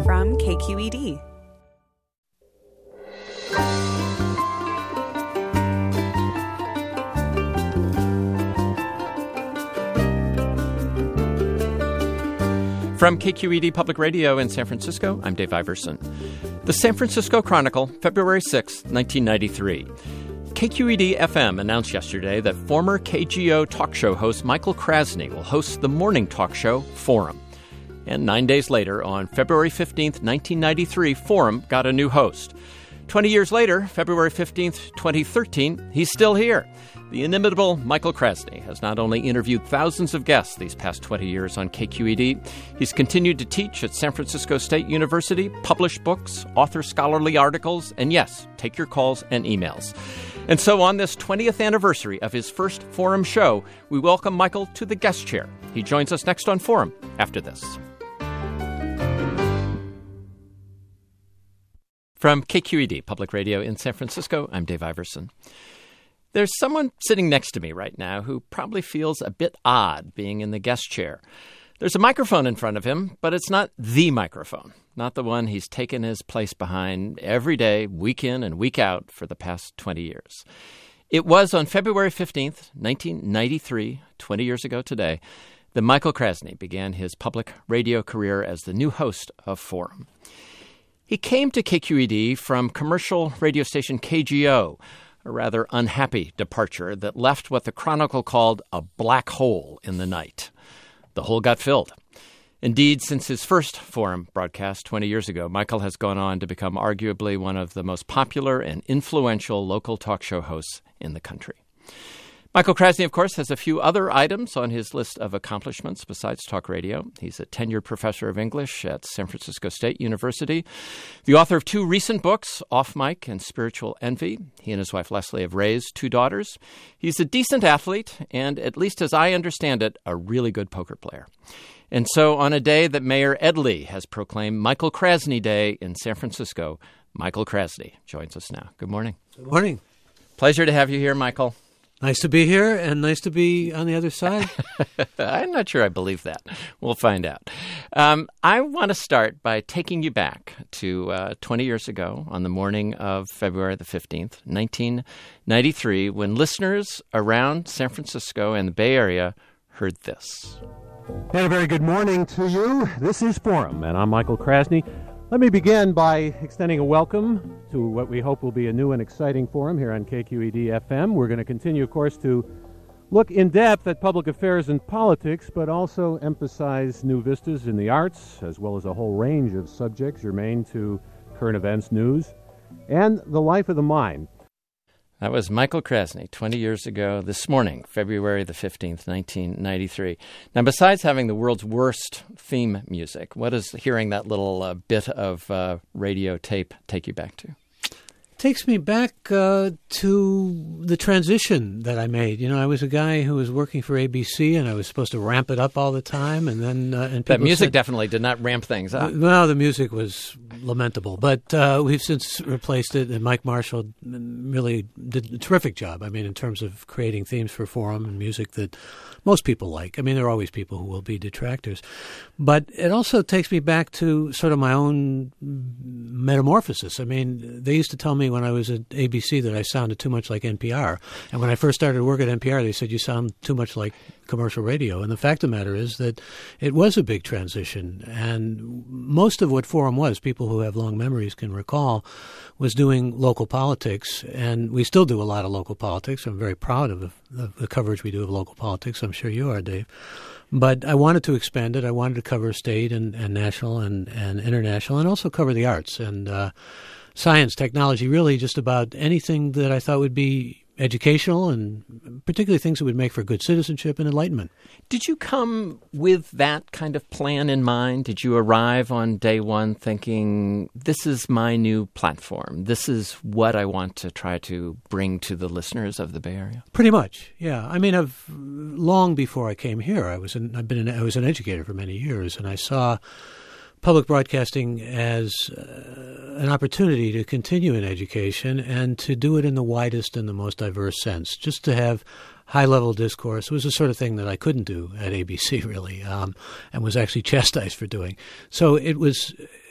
from KQED. From KQED Public Radio in San Francisco, I'm Dave Iverson. The San Francisco Chronicle, February 6, 1993. KQED-FM announced yesterday that former KGO talk show host Michael Krasny will host the morning talk show Forum. And 9 days later, on February 15, 1993, Forum got a new host. 20 years later, February 15, 2013, he's still here. The inimitable Michael Krasny has not only interviewed thousands of guests these past 20 years on KQED, he's continued to teach at San Francisco State University, publish books, author scholarly articles, and yes, take your calls and emails. And so on this 20th anniversary of his first Forum show, we welcome Michael to the guest chair. He joins us next on Forum after this. From KQED Public Radio in San Francisco, I'm Dave Iverson. There's someone sitting next to me right now who probably feels a bit odd being in the guest chair. There's a microphone in front of him, but it's not the microphone, not the one he's taken his place behind every day, week in and week out for the past 20 years. It was on February 15th, 1993, 20 years ago today, that Michael Krasny began his public radio career as the new host of Forum. He came to KQED from commercial radio station KGO, a rather unhappy departure that left what the Chronicle called a black hole in the night. The hole got filled. Indeed, since his first Forum broadcast 20 years ago, Michael has gone on to become arguably one of the most popular and influential local talk show hosts in the country. Michael Krasny, of course, has a few other items on his list of accomplishments besides talk radio. He's a tenured professor of English at San Francisco State University, the author of two recent books, Off Mic and Spiritual Envy. He and his wife Leslie have raised two daughters. He's a decent athlete and, at least as I understand it, a really good poker player. And so on a day that Mayor Ed Lee has proclaimed Michael Krasny Day in San Francisco, Michael Krasny joins us now. Good morning. Good morning. Pleasure to have you here, Michael. Nice to be here and nice to be on the other side. I'm not sure I believe that. We'll find out. I want to start by taking you back to 20 years ago on the morning of February the 15th, 1993, when listeners around San Francisco and the Bay Area heard this. And a very good morning to you. This is Forum, and I'm Michael Krasny. Let me begin by extending a welcome to what we hope will be a new and exciting forum here on KQED-FM. We're going to continue, of course, to look in depth at public affairs and politics, but also emphasize new vistas in the arts, as well as a whole range of subjects germane to current events, news, and the life of the mind. That was Michael Krasny 20 years ago this morning, February the 15th, 1993. Now, besides having the world's worst theme music, what does hearing that little bit of radio tape take you back to? Takes me back to the transition that I made. You know, I was a guy who was working for ABC, and I was supposed to ramp it up all the time. And then and that music definitely did not ramp things up. Well, the music was lamentable, but we've since replaced it. And Mike Marshall really did a terrific job. I mean, in terms of creating themes for Forum and music that most people like. I mean, there are always people who will be detractors, but it also takes me back to sort of my own metamorphosis. I mean, they used to tell me when I was at ABC that I sounded too much like NPR. And when I first started to work at NPR, they said, you sound too much like commercial radio. And the fact of the matter is that it was a big transition. And most of what Forum was, people who have long memories can recall, was doing local politics. And we still do a lot of local politics. I'm very proud of the coverage we do of local politics. I'm sure you are, Dave. But I wanted to expand it. I wanted to cover state and national and international, and also cover the arts and science, technology, really just about anything that I thought would be educational, and particularly things that would make for good citizenship and enlightenment. Did you come with that kind of plan in mind? Did you arrive on day one thinking, this is my new platform, this is what I want to try to bring to the listeners of the Bay Area? Pretty much, yeah. I mean, long before I came here, I was an educator for many years, and I saw public broadcasting as an opportunity to continue in education and to do it in the widest and the most diverse sense. Just to have high-level discourse was the sort of thing that I couldn't do at ABC, really, and was actually chastised for doing. So it was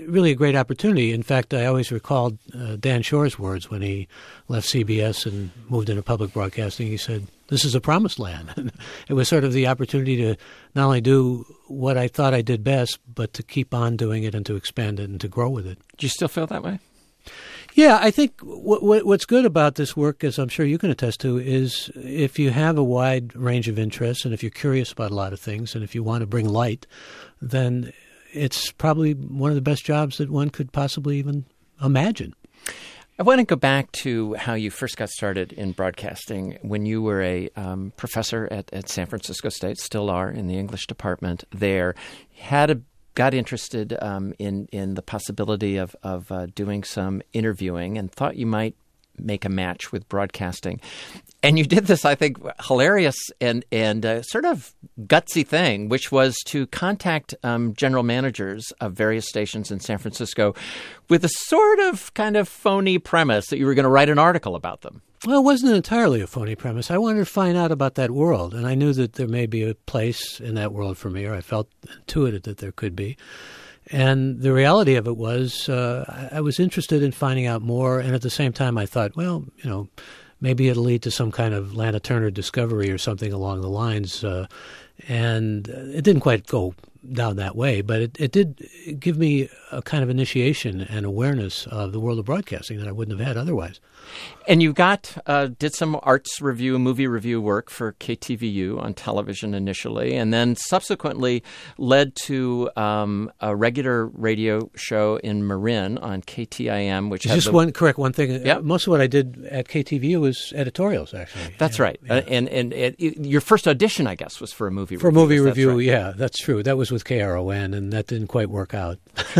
really a great opportunity. In fact, I always recalled Dan Shore's words when he left CBS and moved into public broadcasting. He said, "This is a promised land." It was sort of the opportunity to not only do what I thought I did best, but to keep on doing it and to expand it and to grow with it. Do you still feel that way? Yeah, I think what's good about this work, as I'm sure you can attest to, is if you have a wide range of interests and if you're curious about a lot of things and if you want to bring light, then it's probably one of the best jobs that one could possibly even imagine. I want to go back to how you first got started in broadcasting when you were a professor at San Francisco State, still are in the English department there. Got interested in the possibility of doing some interviewing and thought you might make a match with broadcasting. And you did this, I think, hilarious and sort of gutsy thing, which was to contact general managers of various stations in San Francisco with a sort of kind of phony premise that you were going to write an article about them. Well, it wasn't entirely a phony premise. I wanted to find out about that world, and I knew that there may be a place in that world for me, or I felt intuited that there could be. And the reality of it was I was interested in finding out more, and at the same time I thought, well, maybe it'll lead to some kind of Lana Turner discovery or something along the lines. And it didn't quite go down that way, but it did give me a kind of initiation and awareness of the world of broadcasting that I wouldn't have had otherwise. And you did some arts review, movie review work for KTVU on television initially, and then subsequently led to a regular radio show in Marin on KTIM, which has correct one thing. Yep. Most of what I did at KTVU was editorials, actually. That's right. Yeah. And your first audition, I guess, was for a movie review. For a movie review, right? Yeah, that's true. That was with KRON, and that didn't quite work out.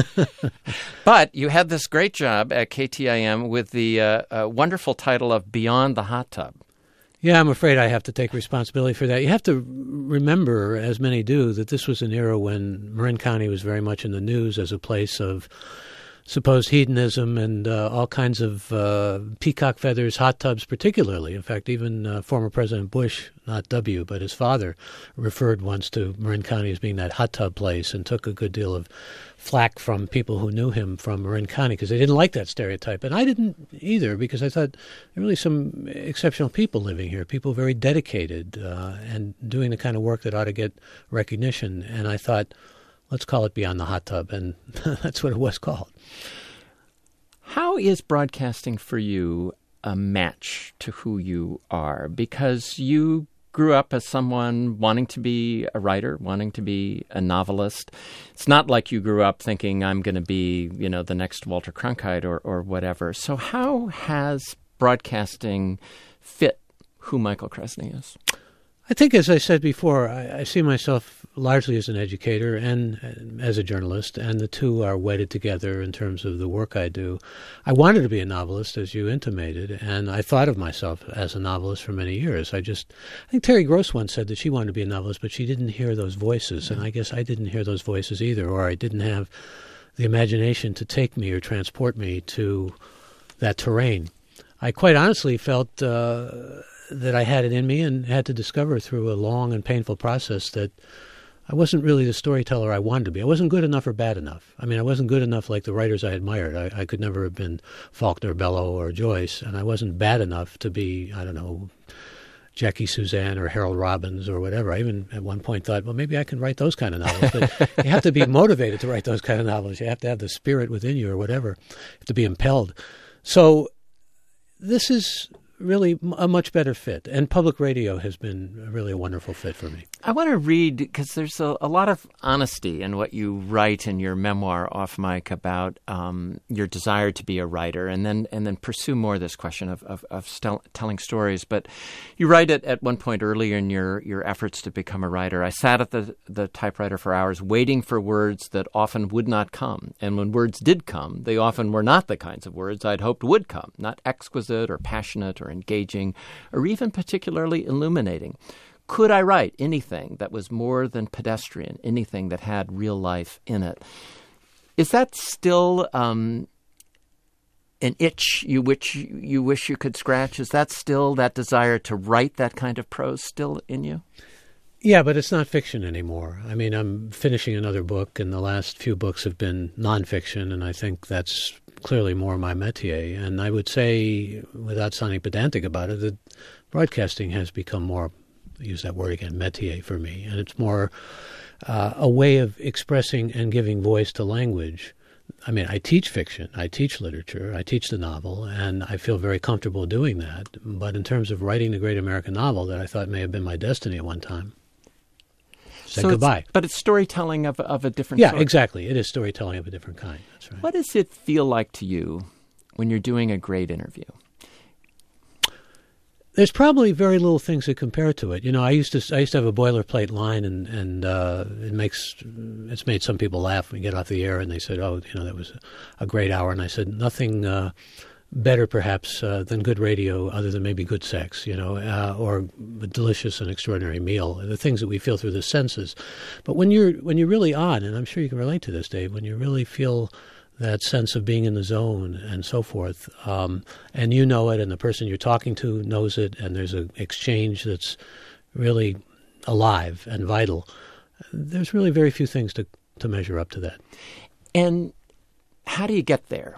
But you had this great job at KTIM with the wonderful title of Beyond the Hot Tub. Yeah, I'm afraid I have to take responsibility for that. You have to remember, as many do, that this was an era when Marin County was very much in the news as a place of supposed hedonism and all kinds of peacock feathers, hot tubs particularly. In fact, even former President Bush, not W., but his father, referred once to Marin County as being that hot tub place and took a good deal of flack from people who knew him from Marin County because they didn't like that stereotype. And I didn't either because I thought there are really some exceptional people living here, people very dedicated and doing the kind of work that ought to get recognition. And I thought, let's call it Beyond the Hot Tub, and that's what it was called. How is broadcasting for you a match to who you are? Because you grew up as someone wanting to be a writer, wanting to be a novelist. It's not like you grew up thinking I'm going to be, the next Walter Cronkite or whatever. So how has broadcasting fit who Michael Krasny is? I think, as I said before, I see myself largely as an educator and as a journalist, and the two are wedded together in terms of the work I do. I wanted to be a novelist, as you intimated, and I thought of myself as a novelist for many years. I think Terry Gross once said that she wanted to be a novelist, but she didn't hear those voices, and I guess I didn't hear those voices either, or I didn't have the imagination to take me or transport me to that terrain. I quite honestly felt that I had it in me and had to discover through a long and painful process that I wasn't really the storyteller I wanted to be. I wasn't good enough or bad enough. I mean, I wasn't good enough like the writers I admired. I could never have been Faulkner, Bellow, or Joyce, and I wasn't bad enough to be, Jackie Suzanne or Harold Robbins or whatever. I even at one point thought, well, maybe I can write those kind of novels. But you have to be motivated to write those kind of novels. You have to have the spirit within you or whatever. You have to be impelled. So this is really a much better fit. And public radio has been really a wonderful fit for me. I want to read, because there's a lot of honesty in what you write in your memoir, Off Mic, about your desire to be a writer, and then pursue more this question of telling stories. But you write it at one point earlier in your efforts to become a writer. I sat at the typewriter for hours waiting for words that often would not come. And when words did come, they often were not the kinds of words I'd hoped would come, not exquisite or passionate or engaging or even particularly illuminating. Could I write anything that was more than pedestrian, anything that had real life in it? Is that still an itch you wish you could scratch? Is that still that desire to write that kind of prose still in you? Yeah, but it's not fiction anymore. I mean, I'm finishing another book, and the last few books have been nonfiction, and I think that's clearly more my métier. And I would say, without sounding pedantic about it, that broadcasting has become more, use that word again, métier for me. And it's more a way of expressing and giving voice to language. I mean, I teach fiction, I teach literature, I teach the novel, and I feel very comfortable doing that. But in terms of writing the great American novel that I thought may have been my destiny at one time, said goodbye. But it's storytelling of a different sort. Yeah, exactly. It is storytelling of a different kind. That's right. What does it feel like to you when you're doing a great interview? There's probably very little things that compare to it. You know, I used to have a boilerplate line, and it's made some people laugh when we get off the air, and they said, "Oh, you know, that was a great hour." And I said, "Nothing better, perhaps, than good radio, other than maybe good sex, you know, or a delicious and extraordinary meal, the things that we feel through the senses." But when you're really on, and I'm sure you can relate to this, Dave, when you really feel that sense of being in the zone and so forth, and you know it, and the person you're talking to knows it, and there's an exchange that's really alive and vital, there's really very few things to measure up to that. And how do you get there?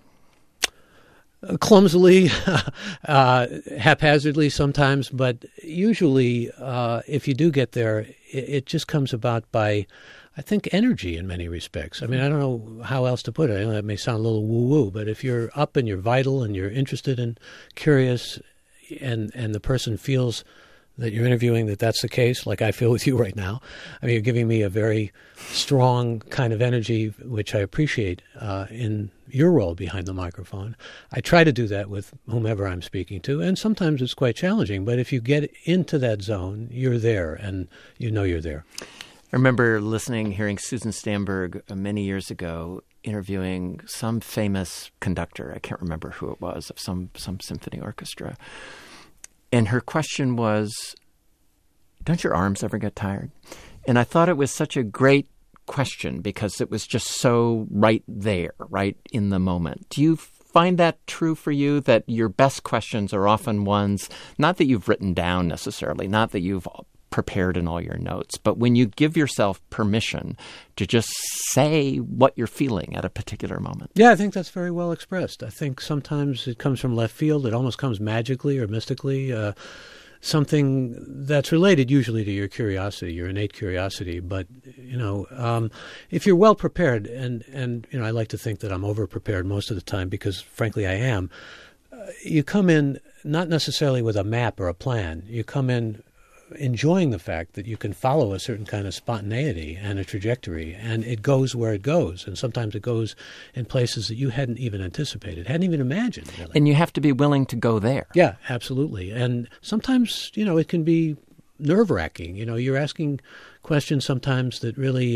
Clumsily, haphazardly sometimes, but usually if you do get there, it just comes about by, I think, energy in many respects. I mean, I don't know how else to put it. I know that may sound a little woo-woo, but if you're up and you're vital and you're interested and curious, and the person feels that you're interviewing that's the case, like I feel with you right now. I mean, you're giving me a very strong kind of energy, which I appreciate in your role behind the microphone. I try to do that with whomever I'm speaking to, and sometimes it's quite challenging. But if you get into that zone, you're there, and you know you're there. I remember hearing Susan Stamberg many years ago interviewing some famous conductor. I can't remember who it was, of some symphony orchestra. And her question was, don't your arms ever get tired? And I thought it was such a great question because it was just so right there, right in the moment. Do you find that true for you, that your best questions are often ones, not that you've written down necessarily, not that you've prepared in all your notes, but when you give yourself permission to just say what you're feeling at a particular moment? Yeah, I think that's very well expressed. I think sometimes it comes from left field. It almost comes magically or mystically, something that's related usually to your curiosity, your innate curiosity. But, you know, if you're well prepared, and you know, I like to think that I'm over-prepared most of the time because, frankly, I am, you come in not necessarily with a map or a plan. You come in enjoying the fact that you can follow a certain kind of spontaneity and a trajectory, and it goes where it goes. And sometimes it goes in places that you hadn't even anticipated, hadn't even imagined. Really. And you have to be willing to go there. Yeah, absolutely. And sometimes, you know, it can be nerve-wracking. You know, you're asking questions sometimes that really,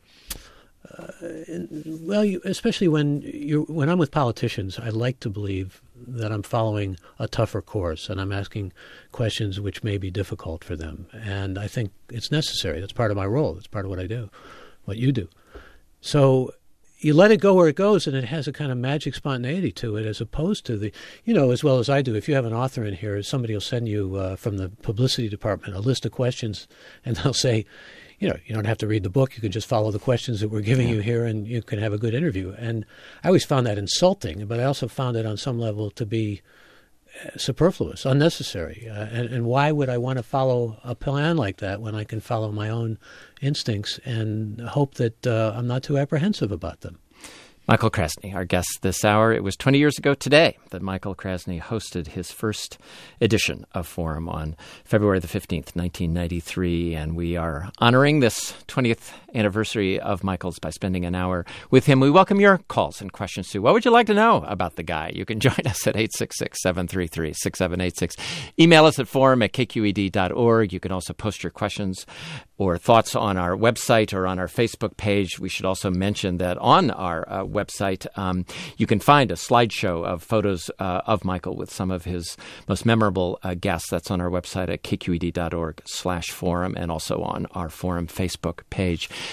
especially when I'm with politicians, I like to believe that I'm following a tougher course and I'm asking questions which may be difficult for them. And I think it's necessary. That's part of my role. That's part of what I do, what you do. So you let it go where it goes, and it has a kind of magic spontaneity to it, as opposed to as well as I do. If you have an author in here, somebody will send you from the publicity department a list of questions, and they'll say, you know, you don't have to read the book. You can just follow the questions that we're giving you here, and you can have a good interview. And I always found that insulting, but I also found it on some level to be superfluous, unnecessary. And why would I want to follow a plan like that when I can follow my own instincts and hope that I'm not too apprehensive about them? Michael Krasny, our guest this hour. It was 20 years ago today that Michael Krasny hosted his first edition of Forum on February the 15th, 1993. And we are honoring this 20th anniversary of Michael's by spending an hour with him. We welcome your calls and questions, too. What would you like to know about the guy? You can join us at 866-733-6786. Email us at forum@kqed.org. You can also post your questions or thoughts on our website or on our Facebook page. We should also mention that on our website, you can find a slideshow of photos of Michael with some of his most memorable guests. That's on our website at kqed.org/forum and also on our Forum Facebook page.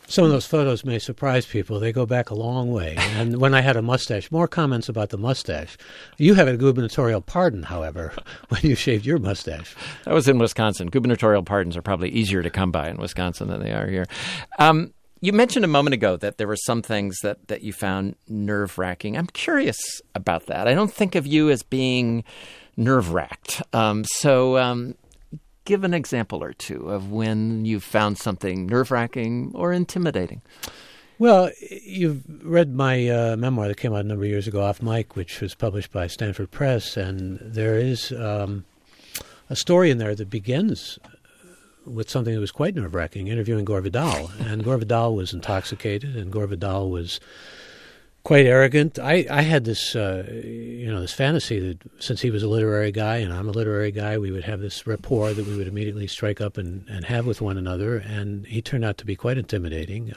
Some of those photos may surprise people. They go back a long way. And when I had a mustache, more comments about the mustache. You had a gubernatorial pardon, however, when you shaved your mustache. That was in Wisconsin. Gubernatorial pardons are probably easier to come by in Wisconsin than they are here. You mentioned a moment ago that there were some things that you found nerve-wracking. I'm curious about that. I don't think of you as being nerve-wracked. So give an example or two of when you found something nerve-wracking or intimidating. Well, you've read my memoir that came out a number of years ago, Off Mic, which was published by Stanford Press, and there is a story in there that begins with something that was quite nerve-wracking, interviewing Gore Vidal. And Gore Vidal was intoxicated, and Gore Vidal was quite arrogant. I had this, this fantasy that since he was a literary guy and I'm a literary guy, we would have this rapport that we would immediately strike up and have with one another. And he turned out to be quite intimidating.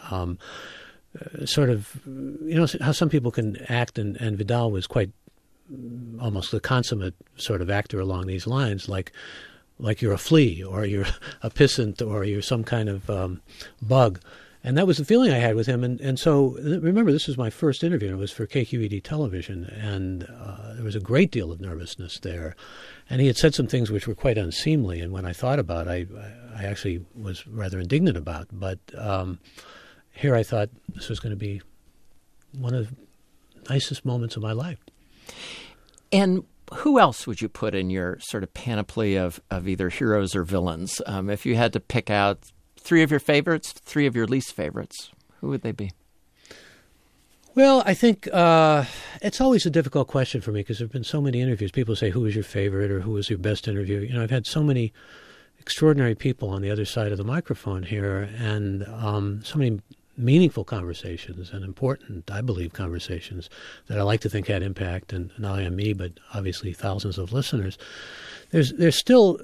Sort of, how some people can act, and Vidal was quite almost the consummate sort of actor along these lines, like you're a flea or you're a pissant or you're some kind of bug. And that was the feeling I had with him. And so, remember, this was my first interview. It was for KQED television, and there was a great deal of nervousness there. And he had said some things which were quite unseemly, and when I thought about it, I actually was rather indignant about. But here I thought this was going to be one of the nicest moments of my life. And who else would you put in your sort of panoply of either heroes or villains? If you had to pick out 3 of your favorites, 3 of your least favorites, who would they be? Well, I think it's always a difficult question for me because there have been so many interviews. People say, who was your favorite or who was your best interview? I've had so many extraordinary people on the other side of the microphone here, and so many meaningful conversations and important, I believe, conversations that I like to think had impact, and not only on me, but obviously thousands of listeners. There's still,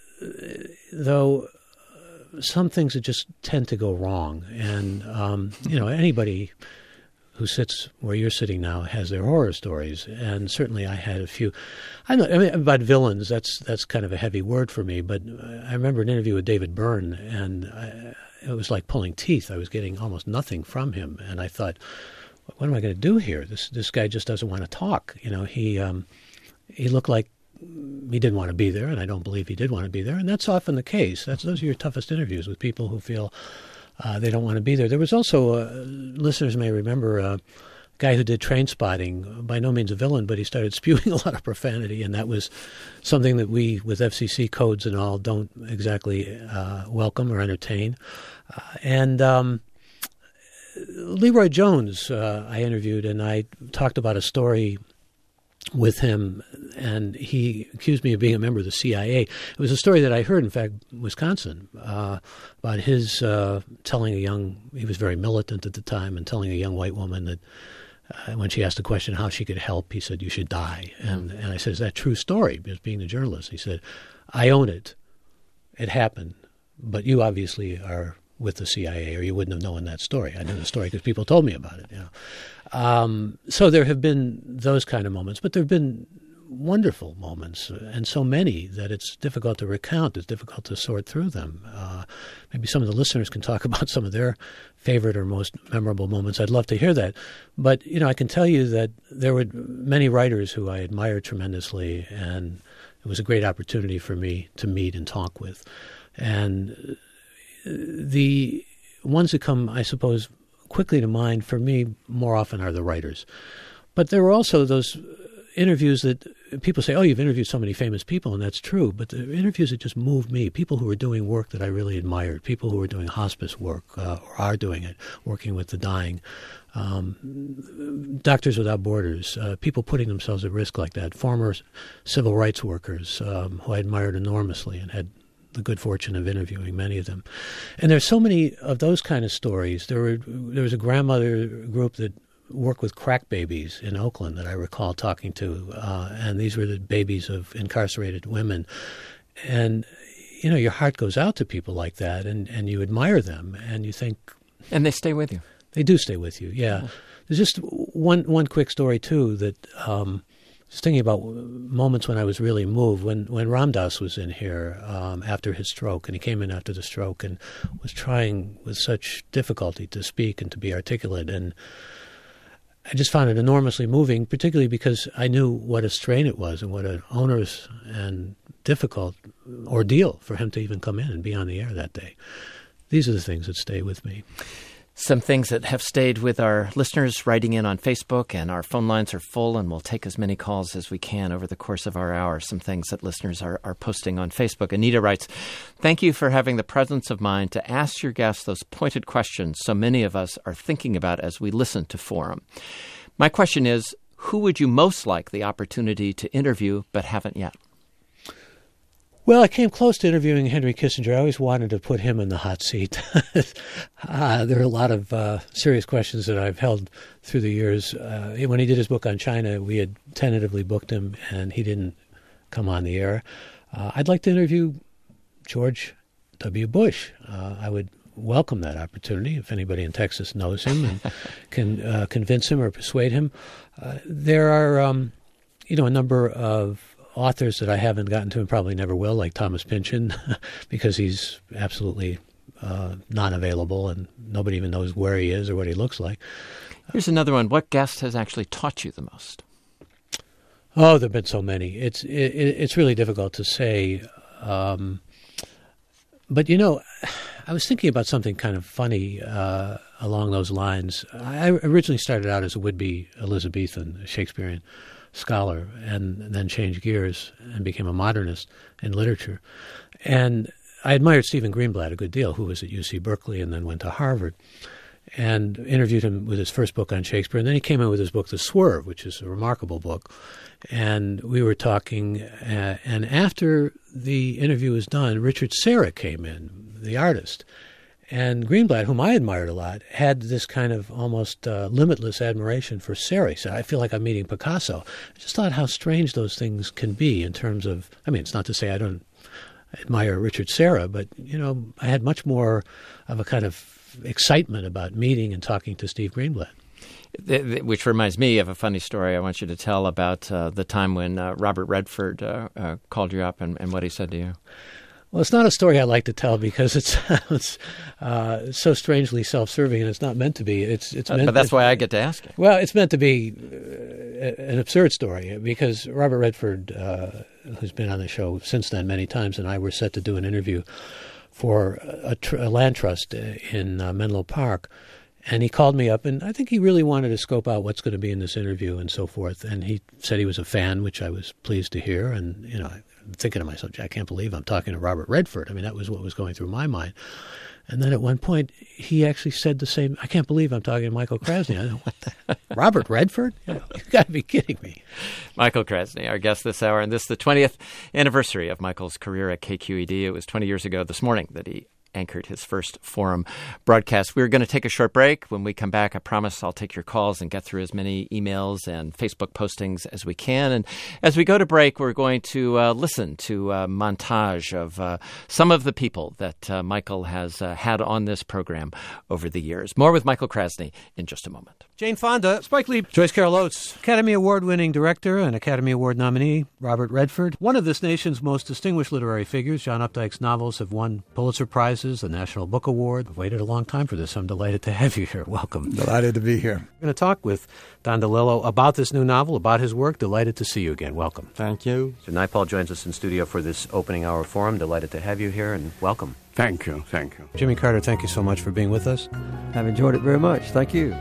though, some things that just tend to go wrong. And, anybody who sits where you're sitting now has their horror stories. And certainly I had a few. About villains, that's kind of a heavy word for me. But I remember an interview with David Byrne, and it was like pulling teeth. I was getting almost nothing from him. And I thought, what am I going to do here? This guy just doesn't want to talk. He looked like he didn't want to be there, and I don't believe he did want to be there. And that's often the case. Those are your toughest interviews, with people who feel they don't want to be there. There was also, listeners may remember, a guy who did Train Spotting, by no means a villain, but he started spewing a lot of profanity, and that was something that we, with FCC codes and all, don't exactly welcome or entertain. And Leroy Jones I interviewed, and I talked about a story with him, and he accused me of being a member of the CIA. It was a story that I heard, in fact, in Wisconsin, about his telling he was very militant at the time, and telling a young white woman that when she asked the question how she could help, he said, "You should die." And I said, "Is that a true story?" As being a journalist, he said, "I own it. It happened, but you obviously are with the CIA, or you wouldn't have known that story." I knew the story because people told me about it. So there have been those kind of moments, but there have been wonderful moments, and so many that it's difficult to recount. It's difficult to sort through them. Maybe some of the listeners can talk about some of their favorite or most memorable moments. I'd love to hear that. But, I can tell you that there were many writers who I admired tremendously, and it was a great opportunity for me to meet and talk with. And the ones that come, I suppose, quickly to mind for me more often are the writers. But there were also those interviews that people say, "Oh, you've interviewed so many famous people," and that's true. But the interviews that just moved me, people who were doing work that I really admired, people who were doing hospice work or are doing it, working with the dying, Doctors Without Borders, people putting themselves at risk like that, former civil rights workers who I admired enormously and had the good fortune of interviewing many of them. And there's so many of those kind of stories. There was a grandmother group that worked with crack babies in Oakland that I recall talking to, and these were the babies of incarcerated women. And, your heart goes out to people like that, and you admire them, and you think... And they stay with you. They do stay with you, yeah. There's just one quick story, too, that was thinking about moments when I was really moved. When Ram Dass was in here after his stroke, and he came in after the stroke and was trying with such difficulty to speak and to be articulate, and I just found it enormously moving, particularly because I knew what a strain it was and what an onerous and difficult ordeal for him to even come in and be on the air that day. These are the things that stay with me. Some things that have stayed with our listeners writing in on Facebook, and our phone lines are full, and we'll take as many calls as we can over the course of our hour. Some things that listeners are posting on Facebook. Anita writes, "Thank you for having the presence of mind to ask your guests those pointed questions so many of us are thinking about as we listen to Forum. My question is, who would you most like the opportunity to interview but haven't yet?" Well, I came close to interviewing Henry Kissinger. I always wanted to put him in the hot seat. There are a lot of serious questions that I've held through the years. When he did his book on China, we had tentatively booked him, and he didn't come on the air. I'd like to interview George W. Bush. I would welcome that opportunity if anybody in Texas knows him and can convince him or persuade him. There are, a number of authors that I haven't gotten to and probably never will, like Thomas Pynchon, because he's absolutely not available and nobody even knows where he is or what he looks like. Here's another one. What guest has actually taught you the most? Oh, there have been so many. It's really difficult to say. But, I was thinking about something kind of funny along those lines. I originally started out as a would-be Elizabethan, a Shakespearean scholar, and then changed gears and became a modernist in literature. And I admired Stephen Greenblatt a good deal, who was at UC Berkeley and then went to Harvard, and interviewed him with his first book on Shakespeare. And then he came in with his book, The Swerve, which is a remarkable book. And we were talking, and after the interview was done, Richard Serra came in, the artist. And Greenblatt, whom I admired a lot, had this kind of almost limitless admiration for Serra. He said, "I feel like I'm meeting Picasso." I just thought how strange those things can be in terms of, it's not to say I don't admire Richard Serra, but, I had much more of a kind of excitement about meeting and talking to Steve Greenblatt. Which reminds me of a funny story I want you to tell about the time when Robert Redford called you up and what he said to you. Well, it's not a story I like to tell because it's so strangely self-serving, and it's not meant to be. It's meant, but that's why I get to ask it. Well, it's meant to be an absurd story because Robert Redford, who's been on the show since then many times, and I were set to do an interview for a land trust in Menlo Park. And he called me up, and I think he really wanted to scope out what's going to be in this interview and so forth. And he said he was a fan, which I was pleased to hear. And, I'm thinking to myself, I can't believe I'm talking to Robert Redford. That was what was going through my mind. And then at one point, he actually said the same, I can't believe I'm talking to Michael Krasny. I know, what the Robert Redford? You've got to be kidding me. Michael Krasny, our guest this hour. And this is the 20th anniversary of Michael's career at KQED. It was 20 years ago this morning that he anchored his first Forum broadcast. We're going to take a short break. When we come back, I promise I'll take your calls and get through as many emails and Facebook postings as we can. And as we go to break, we're going to listen to a montage of some of the people that Michael has had on this program over the years. More with Michael Krasny in just a moment. Jane Fonda, Spike Lee, Joyce Carol Oates, Academy Award-winning director and Academy Award nominee Robert Redford, one of this nation's most distinguished literary figures. John Updike's novels have won Pulitzer Prizes, the National Book Award. I've waited a long time for this. I'm delighted to have you here. Welcome. Delighted to be here. We're going to talk with Don DeLillo about this new novel, about his work. Delighted to see you again. Welcome. Thank you. So Naipaul joins us in studio for this opening hour forum. Delighted to have you here, and welcome. Thank you. Thank you. Jimmy Carter, thank you so much for being with us. I've enjoyed it very much. Thank you.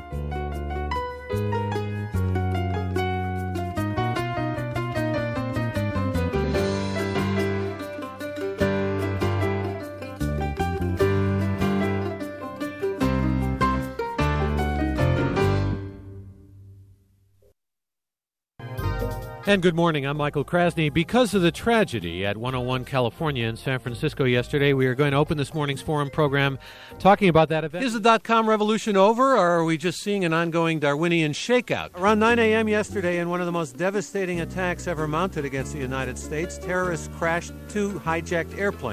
And good morning. I'm Michael Krasny. Because of the tragedy at 101 California in San Francisco yesterday, we are going to open this morning's Forum program talking about that event. Is the dot-com revolution over, or are we just seeing an ongoing Darwinian shakeout? Around 9 a.m. yesterday, in one of the most devastating attacks ever mounted against the United States, terrorists crashed two hijacked airplanes.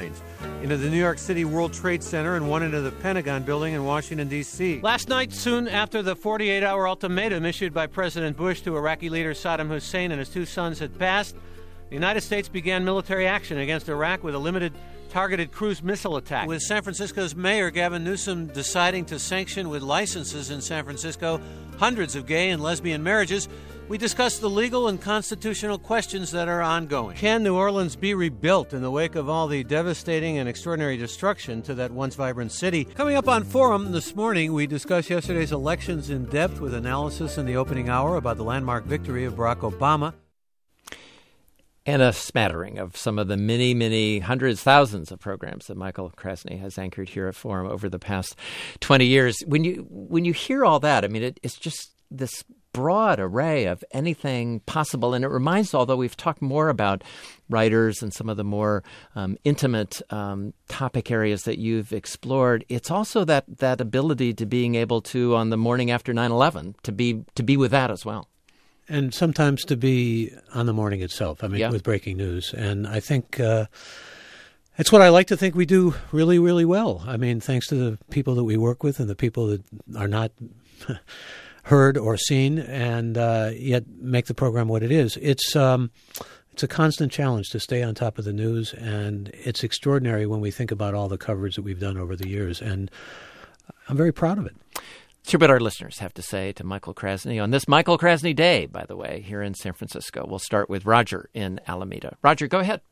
into the New York City World Trade Center and one into the Pentagon building in Washington, D.C. Last night, soon after the 48-hour ultimatum issued by President Bush to Iraqi leader Saddam Hussein and his two sons had passed, the United States began military action against Iraq with a limited targeted cruise missile attack. With San Francisco's Mayor Gavin Newsom deciding to sanction with licenses in San Francisco hundreds of gay and lesbian marriages, we discussed the legal and constitutional questions that are ongoing. Can New Orleans be rebuilt in the wake of all the devastating and extraordinary destruction to that once vibrant city? Coming up on Forum this morning, we discuss yesterday's elections in depth with analysis in the opening hour about the landmark victory of Barack Obama. And a smattering of some of the many, many hundreds, thousands of programs that Michael Krasny has anchored here at Forum over the past 20 years. When you hear all that, I mean, it's just this broad array of anything possible. And it reminds, although we've talked more about writers and some of the more intimate topic areas that you've explored, it's also that ability to being able to, on the morning after 9/11, to be with that as well. And sometimes to be on the morning itself, with breaking news. And I think it's what I like to think we do really, really well. I mean, thanks to the people that we work with and the people that are not heard or seen, and yet make the program what it is. It's a constant challenge to stay on top of the news, and it's extraordinary when we think about all the coverage that we've done over the years. And I'm very proud of it. Let's hear what our listeners have to say to Michael Krasny on this Michael Krasny Day, by the way, here in San Francisco. We'll start with Roger in Alameda. Roger, go ahead.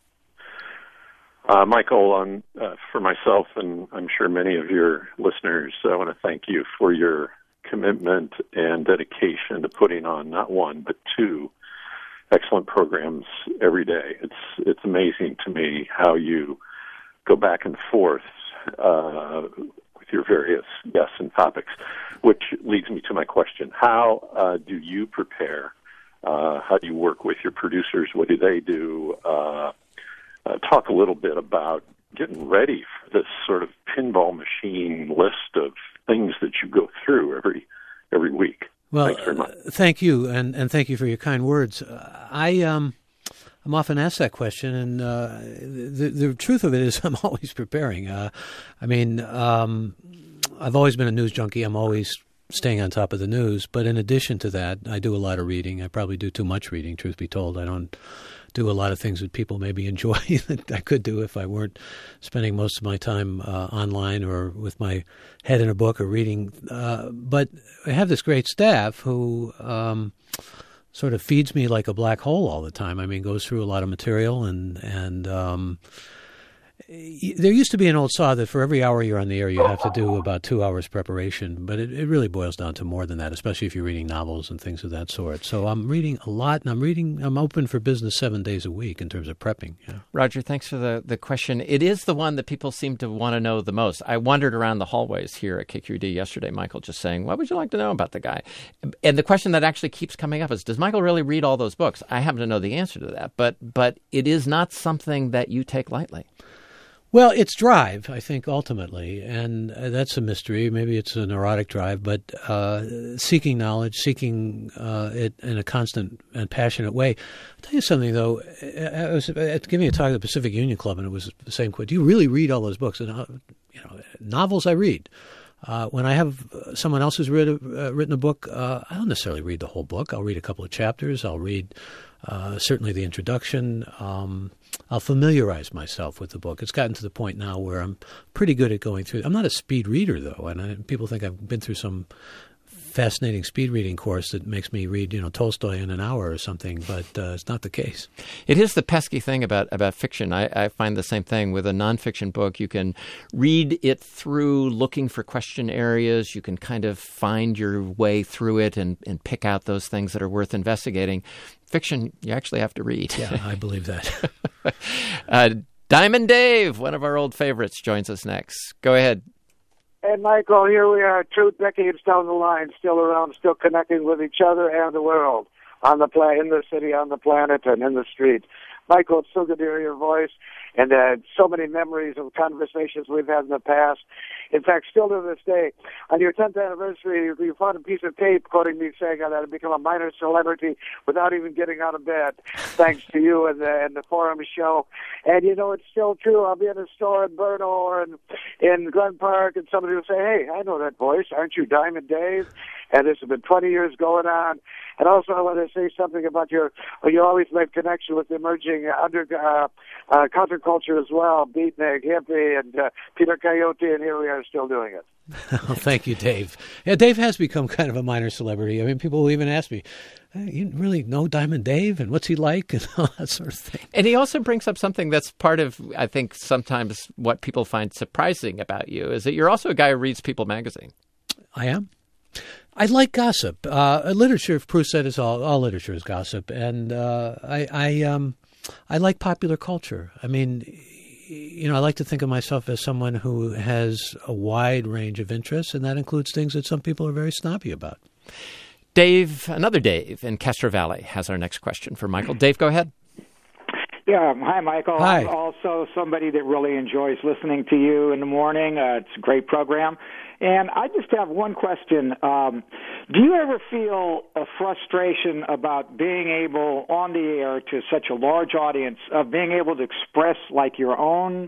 Michael, for myself and I'm sure many of your listeners, I want to thank you for your commitment and dedication to putting on not one, but two excellent programs every day. It's amazing to me how you go back and forth your various guests and topics, which leads me to my question. How do you prepare? How do you work with your producers? What do they do? Talk a little bit about getting ready for this sort of pinball machine list of things that you go through every week. Well, thanks very much. Thank you, and thank you for your kind words. I'm often asked that question, and the truth of it is I'm always preparing. I've always been a news junkie. I'm always staying on top of the news. But in addition to that, I do a lot of reading. I probably do too much reading, truth be told. I don't do a lot of things that people maybe enjoy that I could do if I weren't spending most of my time online or with my head in a book or reading. But I have this great staff who sort of feeds me like a black hole all the time. I mean, goes through a lot of material, and there used to be an old saw that for every hour you're on the air, you have to do about 2 hours preparation. But it really boils down to more than that, especially if you're reading novels and things of that sort. So I'm reading a lot, and I'm open for business 7 days a week in terms of prepping. Yeah. Roger, thanks for the question. It is the one that people seem to want to know the most. I wandered around the hallways here at KQED yesterday, Michael, just saying, what would you like to know about the guy? And the question that actually keeps coming up is, does Michael really read all those books? I happen to know the answer to that, but it is not something that you take lightly. Well, it's drive, I think, ultimately, and that's a mystery. Maybe it's a neurotic drive, but seeking knowledge, seeking it in a constant and passionate way. I'll tell you something, though. I was giving a talk at the Pacific Union Club, and it was the same question. Do you really read all those books? And novels I read. When I have someone else who's written a book, I don't necessarily read the whole book. I'll read a couple of chapters. I'll read certainly the introduction. I'll familiarize myself with the book. It's gotten to the point now where I'm pretty good at going through. I'm not a speed reader, though, and people think I've been through some fascinating speed reading course that makes me read, Tolstoy in an hour or something, but it's not the case. It is the pesky thing about fiction. I find the same thing with a nonfiction book. You can read it through looking for question areas. You can kind of find your way through it and pick out those things that are worth investigating. Fiction, you actually have to read. Yeah, I believe that. Diamond Dave, one of our old favorites, joins us next. Go ahead. Hey, Michael, here we are 2 decades down the line, still around, still connecting with each other and the world, in the city, on the planet, and in the street. Michael, it's so good to hear your voice, and so many memories of conversations we've had in the past. In fact, still to this day, on your 10th anniversary, you found a piece of tape quoting me saying that I'd become a minor celebrity without even getting out of bed, thanks to you and the Forum show. And, it's still true. I'll be in a store in Burno or in Glen Park, and somebody will say, hey, I know that voice. Aren't you Diamond Dave? And this has been 20 years going on. And also I want to say something about you always make connection with the emerging counterculture as well, Beatnik, Hippie, and Peter Coyote, and here we are still doing it. Oh, thank you, Dave. Yeah, Dave has become kind of a minor celebrity. I mean, people will even ask me, hey, you really know Diamond Dave, and what's he like, and all that sort of thing. And he also brings up something that's part of, I think, sometimes what people find surprising about you, is that you're also a guy who reads People magazine. I am. I like gossip. Literature, Proust said, is all literature is gossip, and I like popular culture. I mean, I like to think of myself as someone who has a wide range of interests, and that includes things that some people are very snobby about. Dave, another Dave in Castro Valley, has our next question for Michael. Dave, go ahead. Yeah, hi, Michael. Hi. I'm also somebody that really enjoys listening to you in the morning. It's a great program. And I just have one question. Do you ever feel a frustration about being able, on the air to such a large audience, of being able to express like your own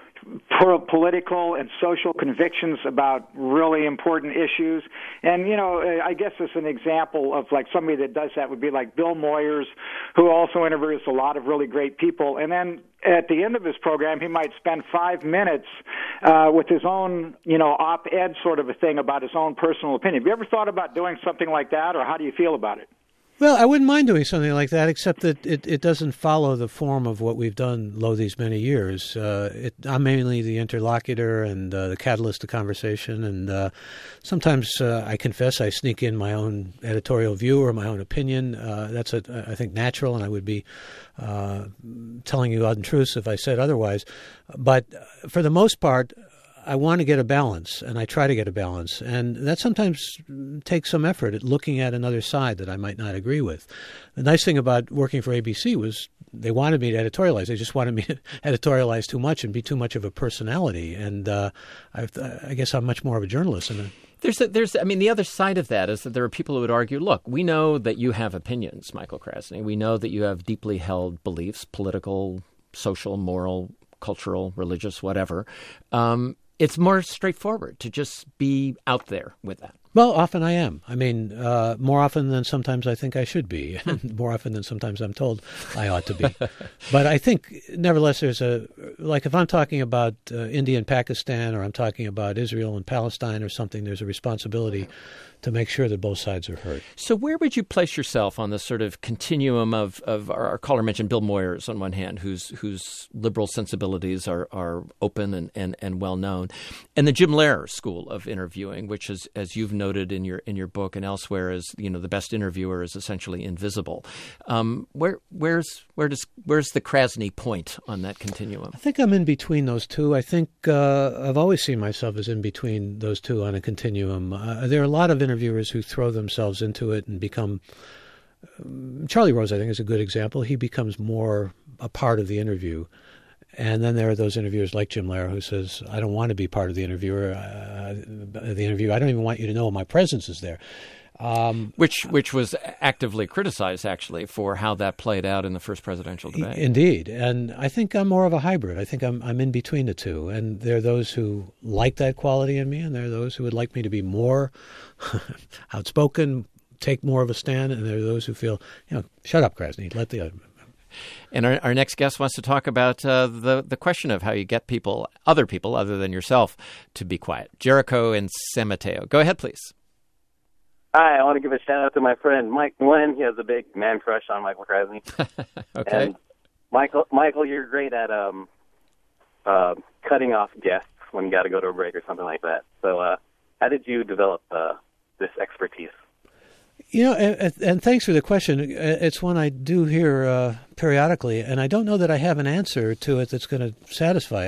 political and social convictions about really important issues? And, I guess as an example of like somebody that does that would be like Bill Moyers, who also interviews a lot of really great people. And then at the end of his program, he might spend 5 minutes with his own, op-ed sort of a thing about his own personal opinion. Have you ever thought about doing something like that, or how do you feel about it? Well, I wouldn't mind doing something like that, except that it doesn't follow the form of what we've done these many years. I'm mainly the interlocutor and the catalyst of conversation, and sometimes I confess I sneak in my own editorial view or my own opinion. That's, I think, natural, and I would be telling you untruths if I said otherwise. But for the most part, I want to get a balance, and I try to get a balance. And that sometimes takes some effort at looking at another side that I might not agree with. The nice thing about working for ABC was they wanted me to editorialize. They just wanted me to editorialize too much and be too much of a personality. And I guess I'm much more of a journalist. The other side of that is that there are people who would argue, look, we know that you have opinions, Michael Krasny. We know that you have deeply held beliefs, political, social, moral, cultural, religious, whatever. It's more straightforward to just be out there with that. Well, often I am. I mean, more often than sometimes I think I should be, and more often than sometimes I'm told I ought to be. But I think, nevertheless, there's if I'm talking about India and Pakistan, or I'm talking about Israel and Palestine or something, there's a responsibility to make sure that both sides are heard. So where would you place yourself on this sort of continuum of our caller mentioned Bill Moyers on one hand, whose liberal sensibilities are open and well known, and the Jim Lehrer school of interviewing, which is, as you've noted in your book and elsewhere, is the best interviewer is essentially invisible. Where's the Krasny point on that continuum? I think I'm in between those two. I think I've always seen myself as in between those two on a continuum. There are a lot of interviewers who throw themselves into it and become Charlie Rose, I think, is a good example. He becomes more a part of the interview. And then there are those interviewers like Jim Lehrer who says, I don't want to be part of the interview. I don't even want you to know my presence is there. Which was actively criticized, actually, for how that played out in the first presidential debate. Indeed. And I think I'm more of a hybrid. I think I'm in between the two. And there are those who like that quality in me, and there are those who would like me to be more outspoken, take more of a stand, and there are those who feel, shut up, Krasny, let the other. And our next guest wants to talk about the question of how you get other people other than yourself, to be quiet. Jericho and San Mateo. Go ahead, please. Hi, I want to give a shout out to my friend Mike Nguyen. He has a big man crush on Michael Krasny. Okay. And Michael, you're great at cutting off guests when you got to go to a break or something like that. So how did you develop this expertise? You know, and thanks for the question. It's one I do hear periodically, and I don't know that I have an answer to it that's going to satisfy.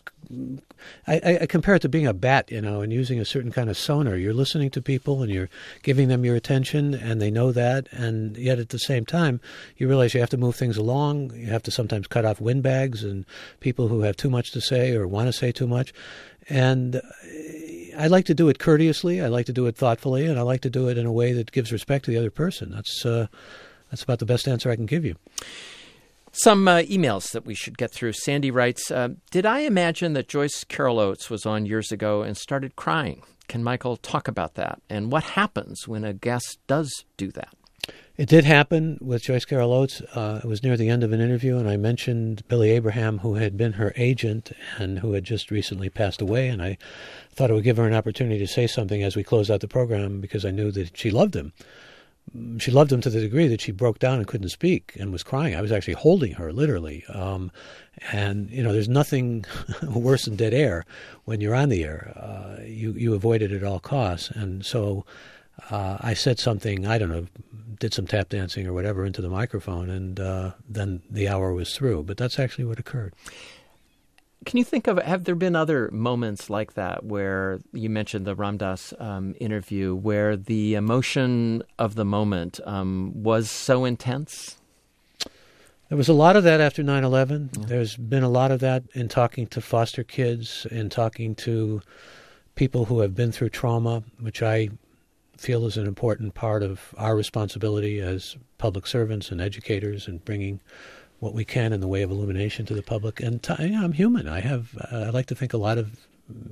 I compare it to being a bat, you know, and using a certain kind of sonar. You're listening to people, and you're giving them your attention, and they know that, and yet at the same time, you realize you have to move things along. You have to sometimes cut off windbags and people who have too much to say or want to say too much. And I like to do it courteously, I like to do it thoughtfully, and I like to do it in a way that gives respect to the other person. That's about the best answer I can give you. Some emails that we should get through. Sandy writes, did I imagine that Joyce Carol Oates was on years ago and started crying? Can Michael talk about that? And what happens when a guest does do that? It did happen with Joyce Carol Oates. It was near the end of an interview, and I mentioned Billy Abraham, who had been her agent and who had just recently passed away, and I thought it would give her an opportunity to say something as we closed out the program because I knew that she loved him. She loved him to the degree that she broke down and couldn't speak and was crying. I was actually holding her, literally. And, you know, there's nothing worse than dead air when you're on the air. You avoid it at all costs. And so I said something, I don't know, did some tap dancing or whatever into the microphone, and then the hour was through. But that's actually what occurred. Can you think of, have there been other moments like that where you mentioned the Ram Dass interview where the emotion of the moment was so intense? There was a lot of that after 9/11. Yeah. There's been a lot of that in talking to foster kids, in talking to people who have been through trauma, which I feel is an important part of our responsibility as public servants and educators and bringing what we can in the way of illumination to the public. And I'm human. I like to think a lot of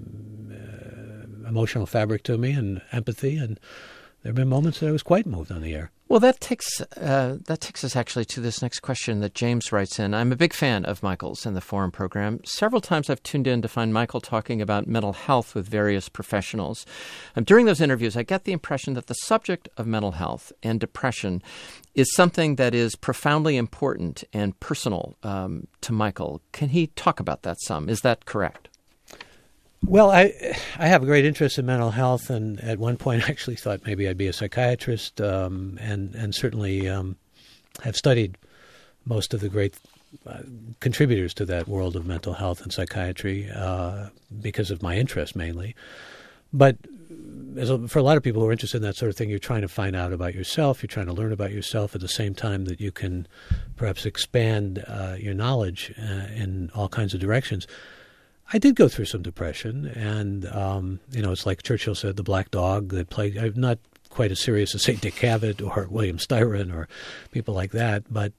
emotional fabric to me and empathy, and there have been moments that I was quite moved on the air. Well, that takes us actually to this next question that James writes in. I'm a big fan of Michael's and the Forum program. Several times I've tuned in to find Michael talking about mental health with various professionals. During those interviews, I get the impression that the subject of mental health and depression is something that is profoundly important and personal to Michael. Can he talk about that some? Is that correct? Well, I have a great interest in mental health, and at one point I actually thought maybe I'd be a psychiatrist, and certainly have studied most of the great contributors to that world of mental health and psychiatry because of my interest mainly. But for a lot of people who are interested in that sort of thing, you're trying to find out about yourself, you're trying to learn about yourself at the same time that you can perhaps expand your knowledge in all kinds of directions. I did go through some depression, and, it's like Churchill said, the black dog that plagued. I'm not quite as serious as, say, Dick Cavett or William Styron or people like that. But,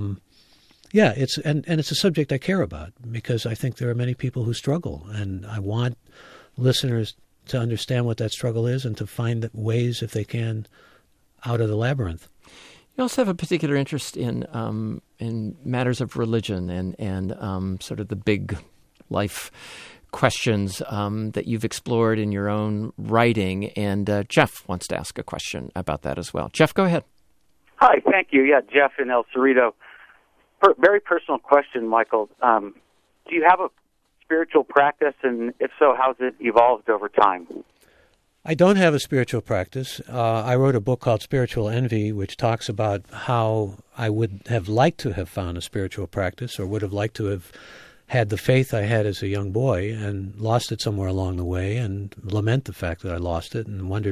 it's a subject I care about because I think there are many people who struggle, and I want listeners to understand what that struggle is and to find ways, if they can, out of the labyrinth. You also have a particular interest in matters of religion and sort of the big life questions that you've explored in your own writing. And Jeff wants to ask a question about that as well. Jeff, go ahead. Hi, thank you. Yeah, Jeff in El Cerrito. Very personal question, Michael. Do you have a spiritual practice, and if so, how's it evolved over time? I don't have a spiritual practice. I wrote a book called Spiritual Envy, which talks about how I would have liked to have found a spiritual practice or would have liked to have had the faith I had as a young boy and lost it somewhere along the way and lament the fact that I lost it and wondered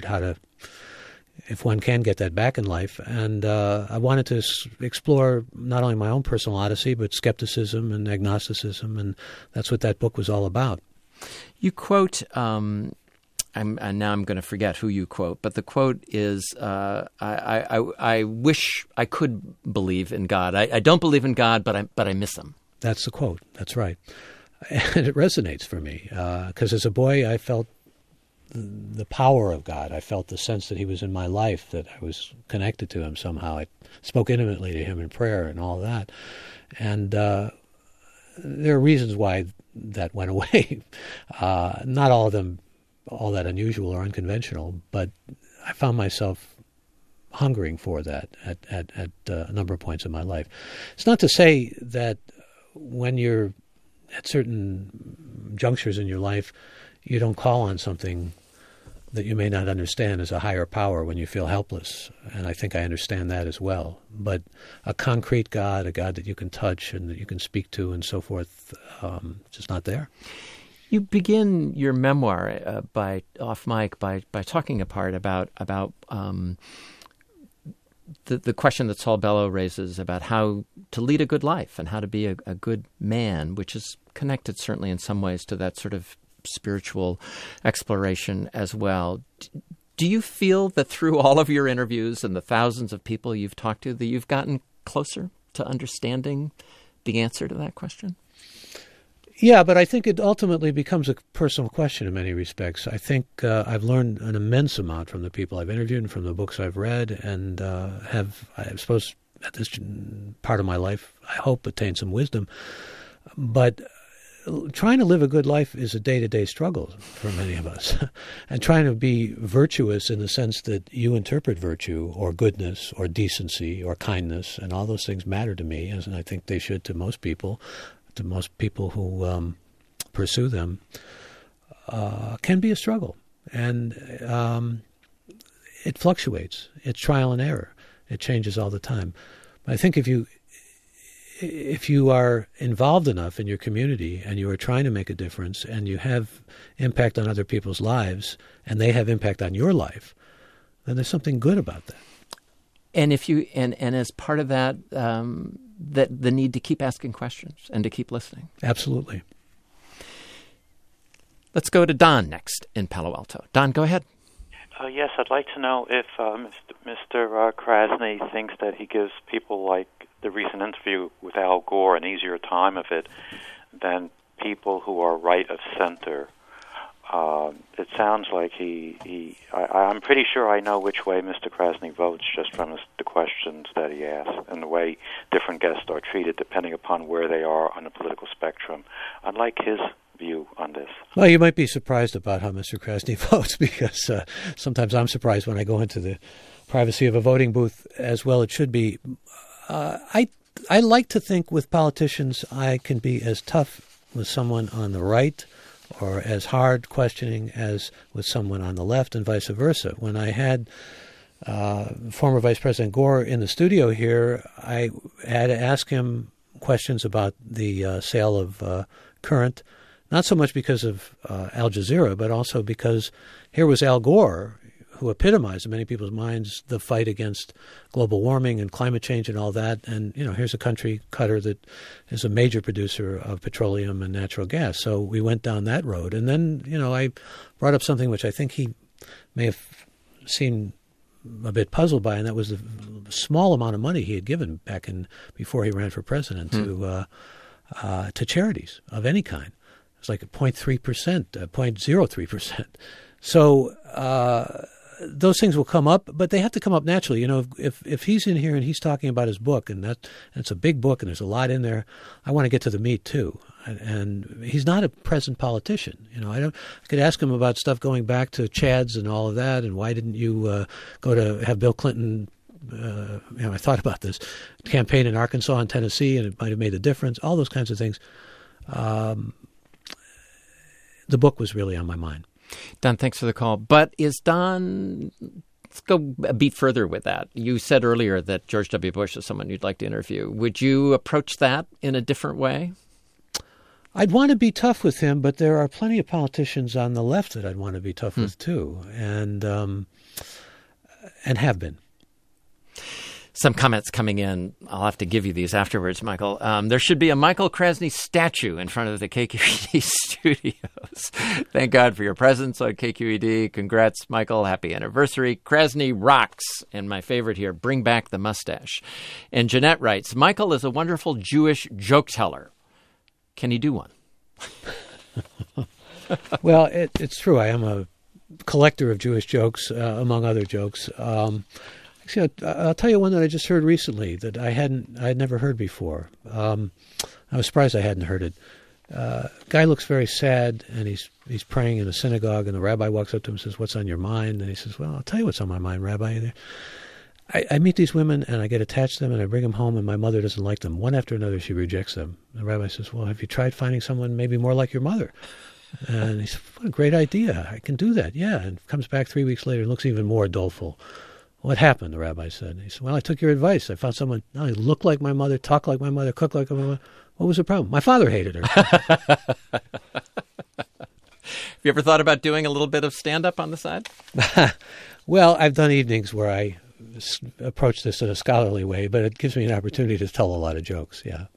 if one can get that back in life. And I wanted to explore not only my own personal odyssey, but skepticism and agnosticism, and that's what that book was all about. You quote, now I'm going to forget who you quote, but the quote is, I wish I could believe in God. I don't believe in God, but I miss him. That's the quote. That's right. And it resonates for me because as a boy, I felt the power of God. I felt the sense that he was in my life, that I was connected to him somehow. I spoke intimately to him in prayer and all that. And there are reasons why that went away. Not all of them all that unusual or unconventional, but I found myself hungering for that at a number of points in my life. It's not to say that when you're at certain junctures in your life, you don't call on something that you may not understand as a higher power when you feel helpless. And I think I understand that as well. But a concrete God, a God that you can touch and that you can speak to and so forth, just not there. You begin your memoir by talking apart about the question that Saul Bellow raises about how to lead a good life and how to be a good man, which is connected certainly in some ways to that sort of spiritual exploration as well. Do you feel that through all of your interviews and the thousands of people you've talked to, that you've gotten closer to understanding the answer to that question? Yeah, but I think it ultimately becomes a personal question in many respects. I think I've learned an immense amount from the people I've interviewed and from the books I've read, and I suppose, at this part of my life, I hope, attained some wisdom. But trying to live a good life is a day-to-day struggle for many of us. And trying to be virtuous in the sense that you interpret virtue or goodness or decency or kindness, and all those things matter to me, and I think they should to most people who pursue them, can be a struggle. And it fluctuates. It's trial and error. It changes all the time. But I think if you are involved enough in your community and you are trying to make a difference and you have impact on other people's lives and they have impact on your life, then there's something good about that. And if you and as part of that, that the need to keep asking questions and to keep listening. Absolutely. Let's go to Don next in Palo Alto. Don, go ahead. Yes, I'd like to know if Mr. Krasny thinks that he gives people like the recent interview with Al Gore an easier time of it than people who are right of center. It sounds like I'm pretty sure I know which way Mr. Krasny votes just from the questions that he asks and the way different guests are treated depending upon where they are on the political spectrum. I'd like his view on this. Well, you might be surprised about how Mr. Krasny votes because sometimes I'm surprised when I go into the privacy of a voting booth as well. It should be. I like to think with politicians I can be as tough with someone on the right or as hard questioning as with someone on the left and vice versa. When I had former Vice President Gore in the studio here, I had to ask him questions about the sale of Current, not so much because of Al Jazeera, but also because here was Al Gore, who epitomized in many people's minds the fight against global warming and climate change and all that. And, here's a country, Qatar, that is a major producer of petroleum and natural gas. So we went down that road. And then, I brought up something which I think he may have seemed a bit puzzled by, and that was the small amount of money he had given back before he ran for president to charities of any kind. It was like 0.3%, 0.03%. So those things will come up, but they have to come up naturally. If he's in here and he's talking about his book, and it's a big book and there's a lot in there, I want to get to the meat too. And he's not a present politician. I could ask him about stuff going back to Chads and all of that, and why didn't you go to have Bill Clinton? I thought about this campaign in Arkansas and Tennessee, and it might have made a difference. All those kinds of things. The book was really on my mind. Don, thanks for the call. But is Don, let's go a beat further with that. You said earlier that George W. Bush is someone you'd like to interview. Would you approach that in a different way? I'd want to be tough with him, but there are plenty of politicians on the left that I'd want to be tough with too, and have been. Some comments coming in. I'll have to give you these afterwards, Michael. There should be a Michael Krasny statue in front of the KQED studios. Thank God for your presence on KQED. Congrats, Michael. Happy anniversary. Krasny rocks. And my favorite here, bring back the mustache. And Jeanette writes, Michael is a wonderful Jewish joke teller. Can he do one? Well, it's true. I am a collector of Jewish jokes, among other jokes. Actually, I'll tell you one that I just heard recently that I had never heard before. I was surprised I hadn't heard it. Guy looks very sad, and he's praying in a synagogue, and the rabbi walks up to him and says, "What's on your mind?" And he says, "Well, I'll tell you what's on my mind, Rabbi. I meet these women, and I get attached to them, and I bring them home, and my mother doesn't like them. One after another, she rejects them." The rabbi says, "Well, have you tried finding someone maybe more like your mother?" And he said, what a great idea. I can do that. Yeah. And comes back 3 weeks later and looks even more doleful. What happened, the rabbi said. He said, well, I took your advice. I found someone not only looked like my mother, talked like my mother, cooked like my mother. What was the problem? My father hated her. Have you ever thought about doing a little bit of stand-up on the side? Well, I've done evenings where I approach this in a scholarly way, but it gives me an opportunity to tell a lot of jokes, yeah.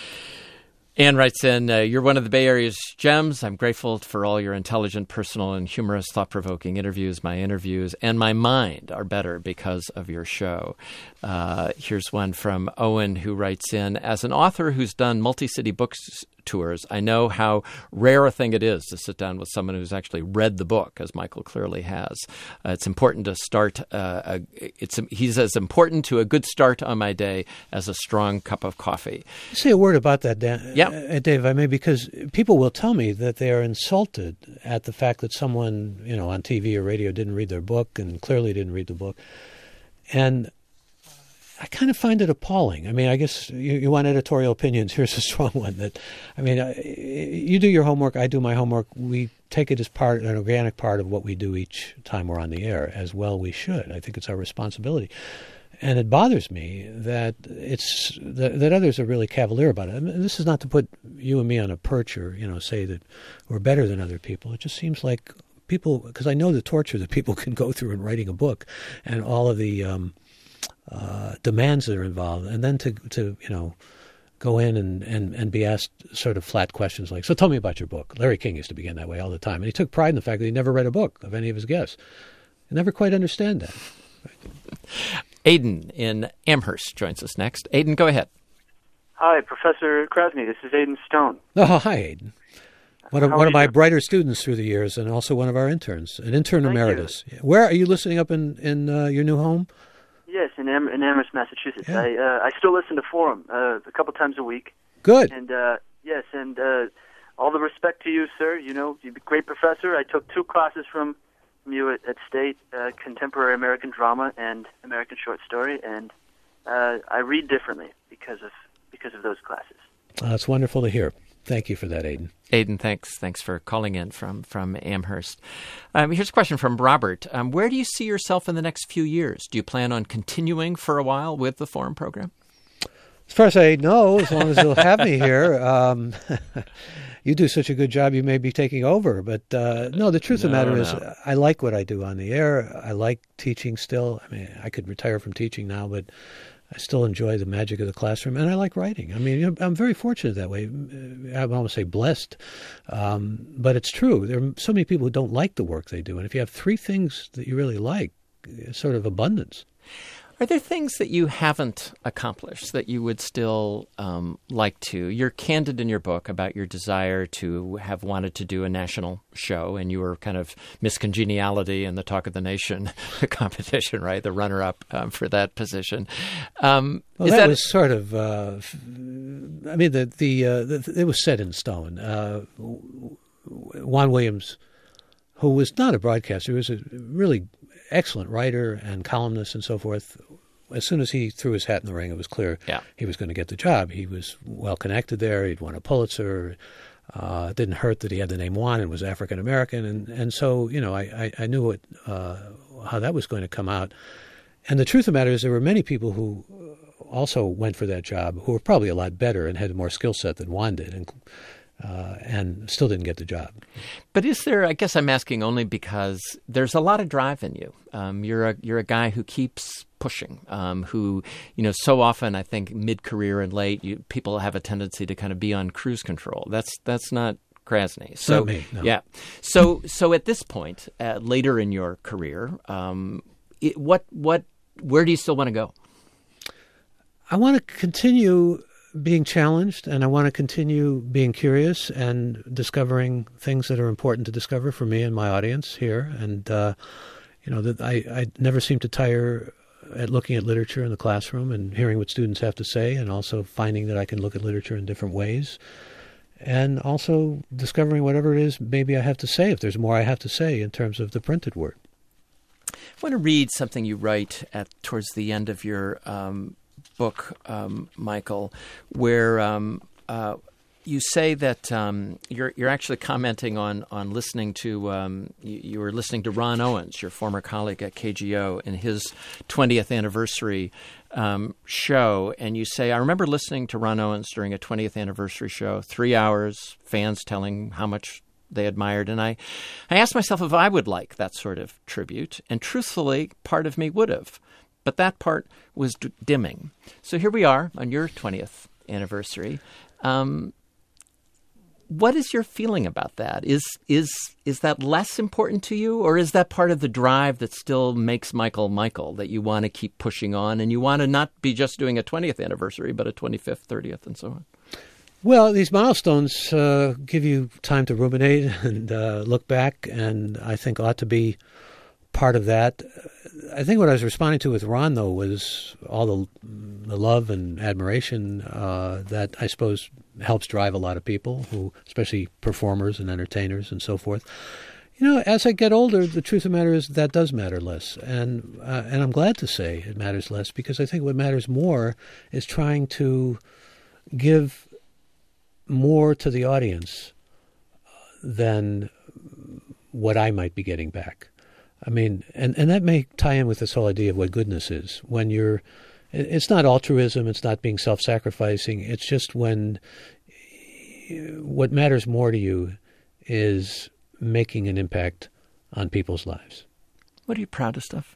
Ann writes in, you're one of the Bay Area's gems. I'm grateful for all your intelligent, personal, and humorous, thought-provoking interviews. My interviews and my mind are better because of your show. Here's one from Owen who writes in, as an author who's done multi-city book tours, I know how rare a thing it is to sit down with someone who's actually read the book, as Michael clearly has. It's important to start. He says, important to a good start on my day as a strong cup of coffee. Say a word about that, Dave, I may, because people will tell me that they are insulted at the fact that someone, on TV or radio didn't read their book and clearly didn't read the book. And I kind of find it appalling. I mean, I guess you want editorial opinions. Here's a strong one. You do your homework, I do my homework. We take it as an organic part of what we do each time we're on the air, as well we should. I think it's our responsibility. And it bothers me that that others are really cavalier about it. I mean, this is not to put you and me on a perch or, say that we're better than other people. It just seems like people, because I know the torture that people can go through in writing a book and all of the demands that are involved, and then to go in and be asked sort of flat questions like, so tell me about your book. Larry King used to begin that way all the time, and he took pride in the fact that he never read a book of any of his guests. I never quite understand that. Aidan in Amherst joins us next. Aidan, go ahead. Hi, Professor Krasny. This is Aidan Stone. Oh, hi, Aidan. One of my brighter students through the years, and also one of our interns, an intern emeritus. Where are you listening up in your new home? Yes, in Amherst, Massachusetts. Yeah. I still listen to Forum a couple times a week. Good. And yes, and all the respect to you, sir. You're a great professor. I took 2 classes from you at State, Contemporary American Drama and American Short Story, and I read differently because of those classes. That's wonderful to hear. Thank you for that, Aidan. Aidan, thanks. Thanks for calling in from Amherst. Here's a question from Robert. Where do you see yourself in the next few years? Do you plan on continuing for a while with the Forum program? As far as I know, as long as you'll have me here, you do such a good job, you may be taking over. But no, the truth of the matter is I like what I do on the air. I like teaching still. I mean, I could retire from teaching now, but I still enjoy the magic of the classroom, and I like writing. I mean, I'm very fortunate that way. I would almost say blessed, but it's true. There are so many people who don't like the work they do, and if you have 3 things that you really like, it's sort of abundance. Are there things that you haven't accomplished that you would still like to? You're candid in your book about your desire to have wanted to do a national show, and you were kind of Miss Congeniality in the Talk of the Nation competition, right? The runner-up for that position. Well, that was sort of. I mean, it was set in stone. Juan Williams, who was not a broadcaster, he was a really excellent writer and columnist and so forth. As soon as he threw his hat in the ring, it was clear he was going to get the job. He was well connected there. He'd won a Pulitzer. It didn't hurt that he had the name Juan and was African American, and so I knew how that was going to come out. And the truth of the matter is, there were many people who also went for that job who were probably a lot better and had more skill set than Juan did, and still didn't get the job. But is there? I guess I'm asking only because there's a lot of drive in you. You're a guy who keeps pushing. Who so often I think mid-career and late, people have a tendency to kind of be on cruise control. That's not Krasny. So not me, no. Yeah. So at this point, later in your career, where do you still want to go? I want to continue being challenged, and I want to continue being curious and discovering things that are important to discover for me and my audience here. And that I never seem to tire at looking at literature in the classroom and hearing what students have to say, and also finding that I can look at literature in different ways, and also discovering whatever it is maybe I have to say, if there's more I have to say in terms of the printed word. I want to read something you write towards the end of your book, Michael, where you say that you're actually commenting on listening to you were listening to Ron Owens, your former colleague at KGO, in his 20th anniversary show, and you say, I remember listening to Ron Owens during a 20th anniversary show, 3 hours, fans telling how much they admired, and I asked myself if I would like that sort of tribute, and truthfully, part of me would have, but that part was dimming. So here we are on your 20th anniversary. What is your feeling about that? Is that less important to you, or is that part of the drive that still makes Michael, that you want to keep pushing on and you want to not be just doing a 20th anniversary, but a 25th, 30th, and so on? Well, these milestones give you time to ruminate and look back, and I think ought to be part of that. I think what I was responding to with Ron, though, was all the love and admiration that I suppose helps drive a lot of people, who, especially performers and entertainers and so forth. You know, as I get older, the truth of the matter is that does matter less, and I'm glad to say it matters less, because I think what matters more is trying to give more to the audience than what I might be getting back. I mean, and that may tie in with this whole idea of what goodness is. When it's not altruism, it's not being self-sacrificing, it's just when what matters more to you is making an impact on people's lives. What are you proudest of?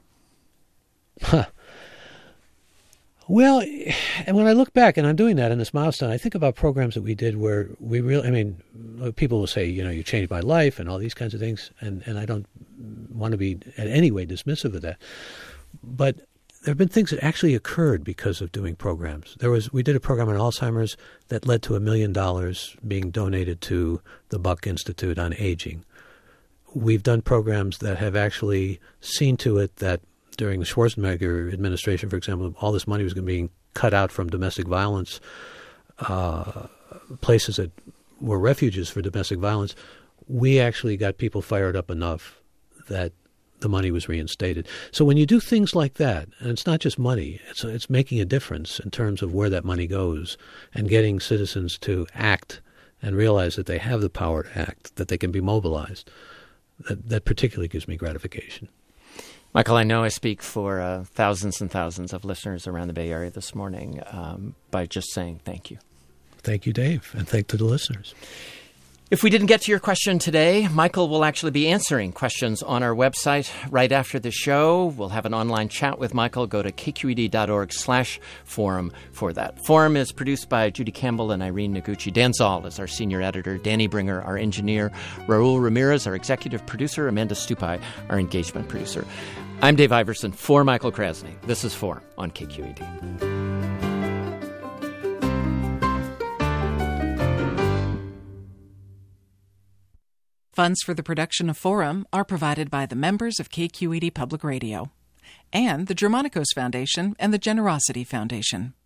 Well, and when I look back, and I'm doing that in this milestone, I think about programs that we did where we really, I mean, people will say, you changed my life and all these kinds of things, and I don't want to be in any way dismissive of that. But there have been things that actually occurred because of doing programs. We did a program on Alzheimer's that led to $1 million being donated to the Buck Institute on Aging. We've done programs that have actually seen to it that during the Schwarzenegger administration, for example, all this money was going to be cut out from domestic violence, places that were refuges for domestic violence. We actually got people fired up enough that the money was reinstated. So when you do things like that, and it's not just money, it's making a difference in terms of where that money goes and getting citizens to act and realize that they have the power to act, that they can be mobilized, that particularly gives me gratification. Michael, I know I speak for thousands and thousands of listeners around the Bay Area this morning by just saying thank you. Thank you, Dave, and thank to the listeners. If we didn't get to your question today, Michael will actually be answering questions on our website right after the show. We'll have an online chat with Michael. Go to kqed.org/forum for that. Forum is produced by Judy Campbell and Irene Noguchi. Dan Zoll is our senior editor. Danny Bringer, our engineer. Raul Ramirez, our executive producer. Amanda Stupai, our engagement producer. I'm Dave Iverson for Michael Krasny. This is Forum on KQED. Funds for the production of Forum are provided by the members of KQED Public Radio and the Germanicos Foundation and the Generosity Foundation.